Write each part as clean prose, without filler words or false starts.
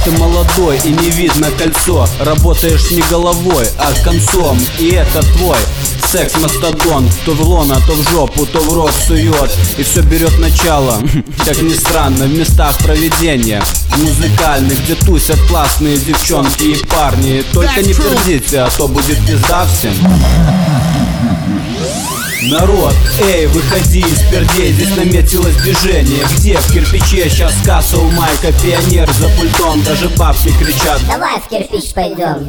ты молодой и не видно кольцо. Работаешь не головой, а концом, и это твой секс-мастодон. То в лона, то в жопу, то в рот сует, и все берет начало, как ни странно, в местах проведения музыкальных, где тусят классные девчонки и парни. Только не пердите, а то будет пизда всем. Народ, эй, выходи из пердей, здесь наметилось движение. Где в кирпиче сейчас касса у Майка, пионер за пультом, даже бабки кричат: давай в кирпич пойдем.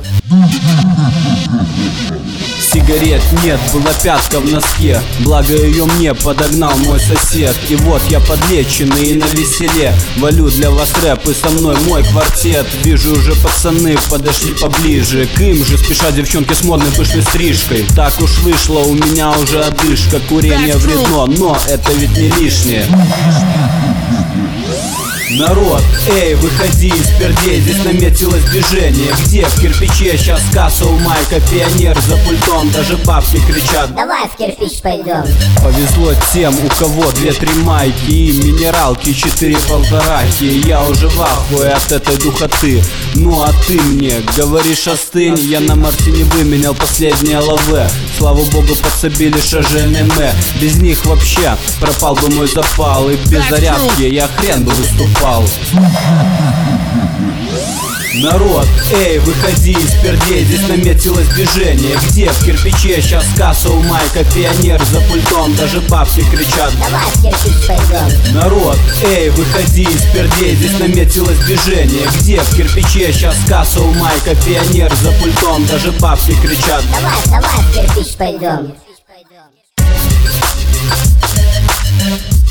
Сигарет нет, была пятка в носке, благо ее мне подогнал мой сосед. И вот я подлеченный и навеселе, валю для вас рэп, и со мной мой квартет. Вижу, уже пацаны подошли поближе, к им же спешат девчонки с модной пышной стрижкой. Так уж вышло, у меня уже одышка, курение вредно, но это ведь не лишнее. Народ, эй, выходи из пердей, здесь наметилось движение. Где в кирпиче сейчас касса у Майка, пионер за пультом, даже бабки кричат: давай в кирпич пойдем. Повезло тем, у кого 2-3 майки и минералки 4 полторахи. Я уже в ахуе от этой духоты. Ну а ты мне говоришь остынь, я на мартине выменял последнее лаве. Слава богу, подсобили ШЖНМ, без них вообще пропал бы мой запал. И без зарядки я хрен бы выступал. Народ, эй, выходи из пердей, здесь наметилось движение. Где в кирпиче сейчас касса у Майка, пионер за пультом, даже бабки кричат: давай в кирпич пойдем. Народ, эй, выходи из пердей, здесь наметилось движение. Где в кирпиче сейчас касса у Майка, пионер за пультом, даже бабки кричат: давай в кирпич пойдем.